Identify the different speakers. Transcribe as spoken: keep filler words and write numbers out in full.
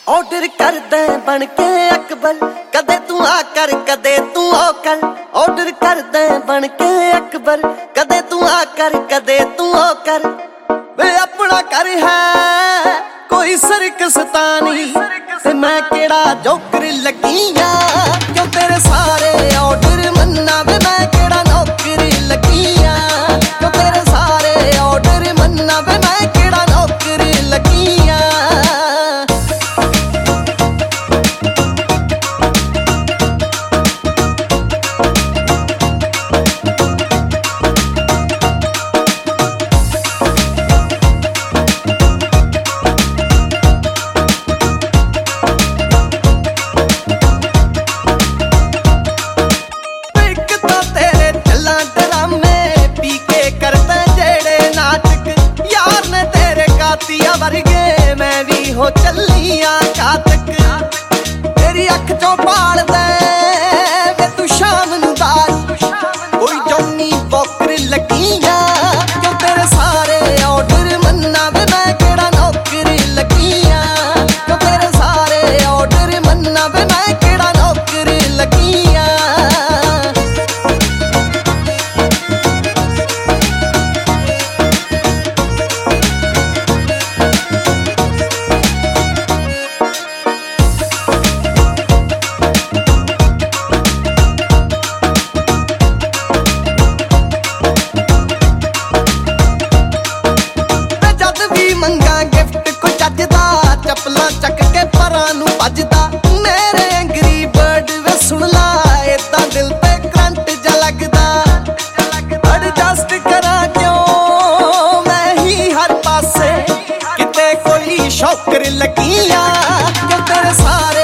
Speaker 1: Order कर दे बन के अकबर, कदे तू आ कर कदे तू ओ कर। ऑर्डर कर दे बन के अकबर, कदे तू आ कर कदे तू ओ कर। वे अपना कर है कोई सरकस्तानी, ते मैं केड़ा जोकर लगिया क्यों तेरे सारे ऑर्डर मन्ना। वे मैं केड़ा नौकर लगिया क्यों तेरे सारे ऑर्डर मन्ना। वे मैं केड़ा नौकर लगिया। वर्गे मैं भी हो चलिया कातक, तेरी अख चों पाल दे वे तू शाम नू दाल। कोई जॉनी वॉकर लगिया क्यों तेरे सारे ऑर्डर मन्ना। वे मैं केड़ा नौकर लगिया क्यों तेरे सारे ऑर्डर मन्ना। वे मैं केड़ा नौकर लगिया। चपला चक के परां नू भजदा मेरे एंग्री बर्ड। वे सुन ला इदा दिल ते करंट जा लगदा। एडजस्ट करा क्यों मैं ही हर पासे, किते कोई शौकर लगिया क्यों तेरे सारे